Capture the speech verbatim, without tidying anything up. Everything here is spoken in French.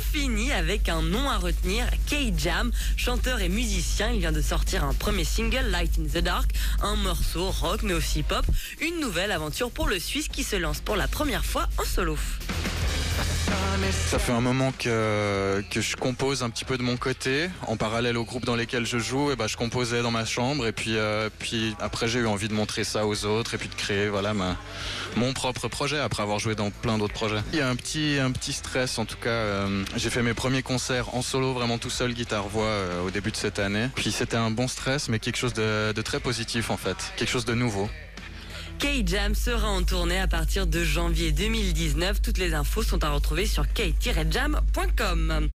finit avec un nom à retenir, K-Jam. Chanteur et musicien, il vient de sortir un premier single, Light in the Dark, un morceau rock mais aussi pop. Une nouvelle aventure pour le Suisse qui se lance pour la première fois en solo. Ça fait un moment que, que je compose un petit peu de mon côté. En parallèle au groupe dans lesquels je joue, et ben je composais dans ma chambre. Et puis, euh, puis après, j'ai eu envie de montrer ça aux autres et puis de créer voilà, ma, mon propre projet après avoir joué dans plein d'autres projets. Il y a un petit, un petit stress en tout cas. Euh, j'ai fait mes premiers concerts en solo, vraiment tout seul, guitare-voix, euh, au début de cette année. Puis c'était un bon stress, mais quelque chose de, de très positif en fait. Quelque chose de nouveau. K-Jam sera en tournée à partir de janvier deux mille dix-neuf. Toutes les infos sont à retrouver sur k tiret jam point com.